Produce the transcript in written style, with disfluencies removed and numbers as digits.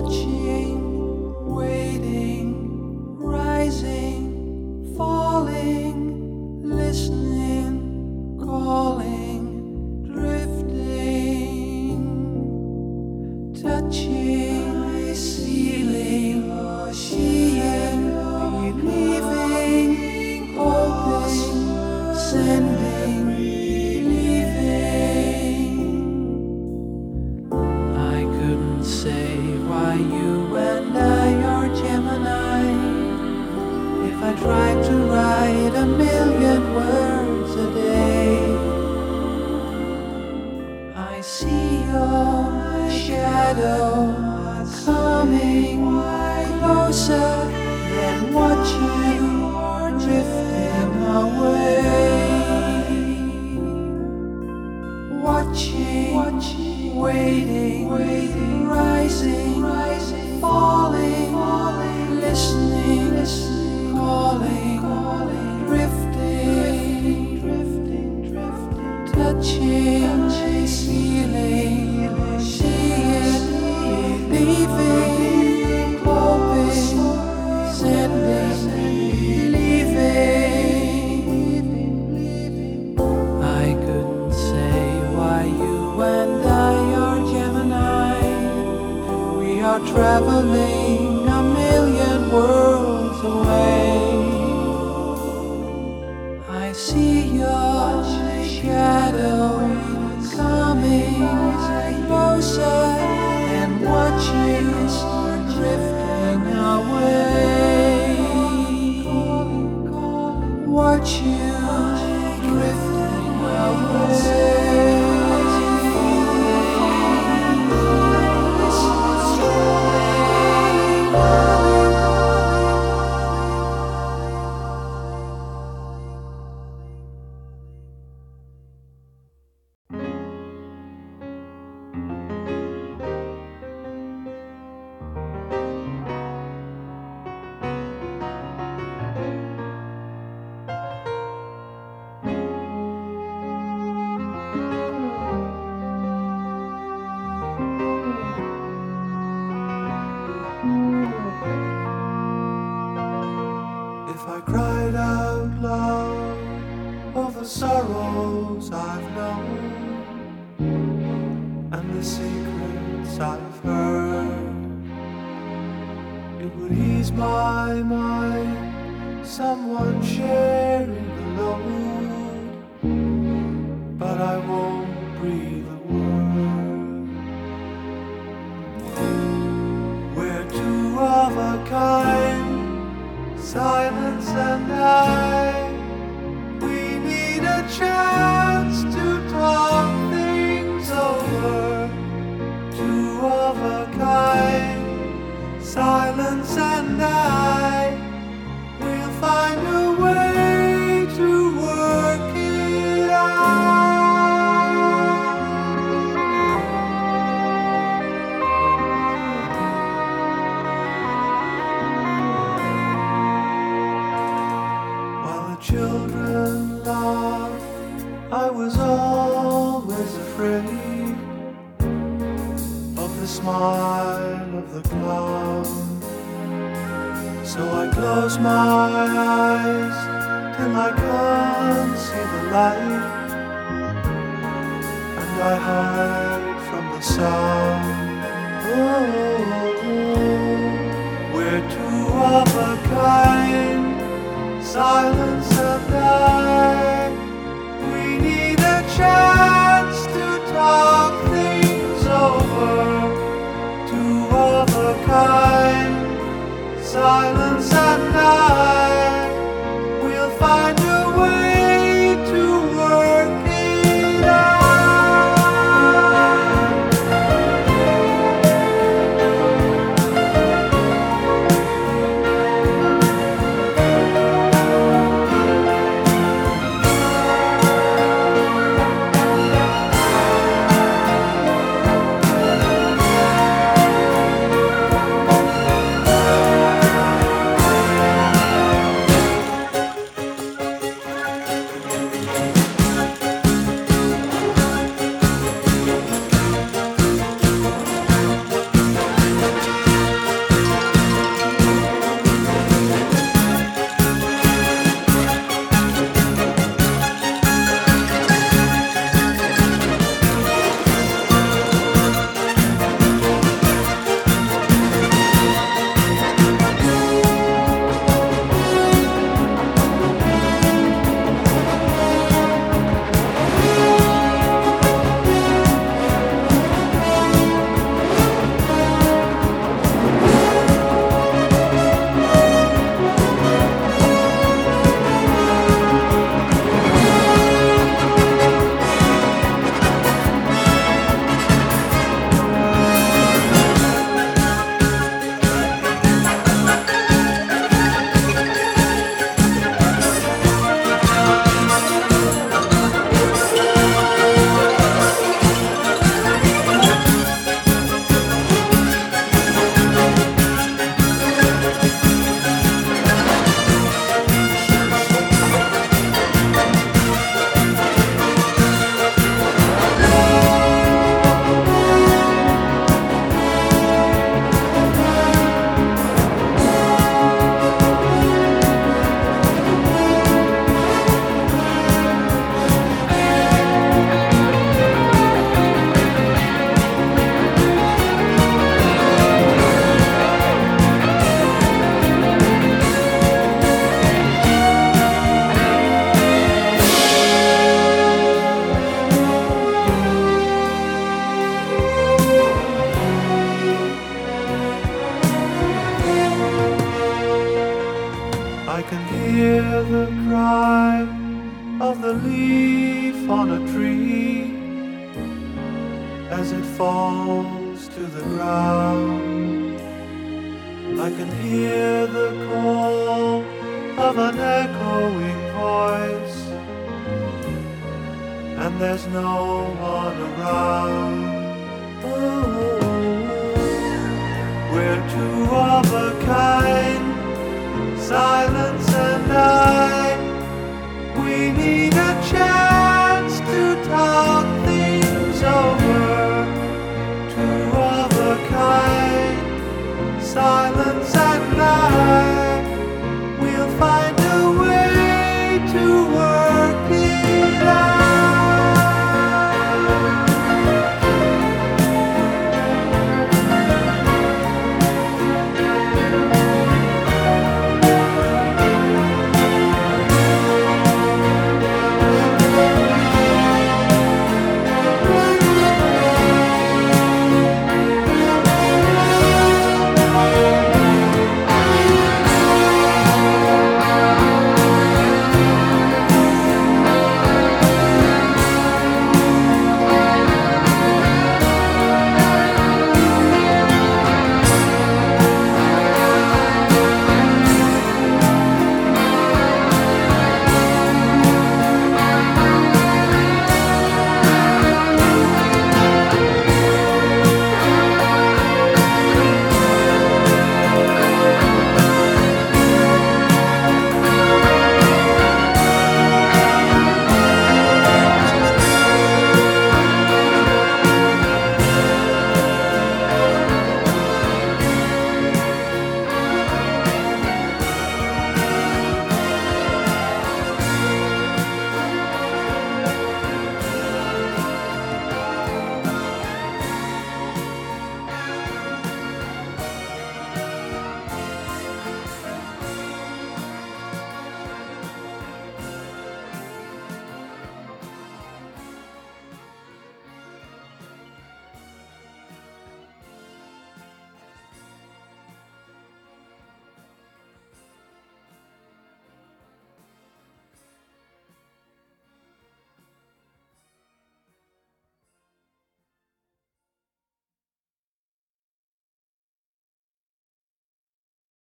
touching, waiting, rising, falling, listening, calling, drifting, touching, feeling, seeing, believing, hoping, sending, believing. I couldn't say why you and I are Gemini. If I tried to write a million words a day, I see your shadow coming closer and watch you drifting away. Watching, waiting, rising, falling, listening, calling, drifting, touching, feeling, seeing, believing, hoping, sending, believing. I couldn't say why you and I are Gemini. We are traveling a million worlds away. I see your shadow coming closer and watch you drifting away. Watch you drifting away. If I cried out loud over sorrows I've known and the secrets I've heard, it would ease my mind, someone sharing the load, but I won't breathe a word. We're two of a kind, silence and I. We need a chance to talk things over. Two of a kind, silence and I. We'll find a way to work it out. Children laugh, I was always afraid of the smile of the clown. So I close my eyes till I can't see the light, and I hide from the sound. Oh, we're two of a kind, silence and I. We need a chance to talk things over. Two of a kind, silence and I. We'll find a way to work it out. hear the cry of the leaf on a tree as it falls to the ground. I can hear the call of an echoing voice, and there's no one around.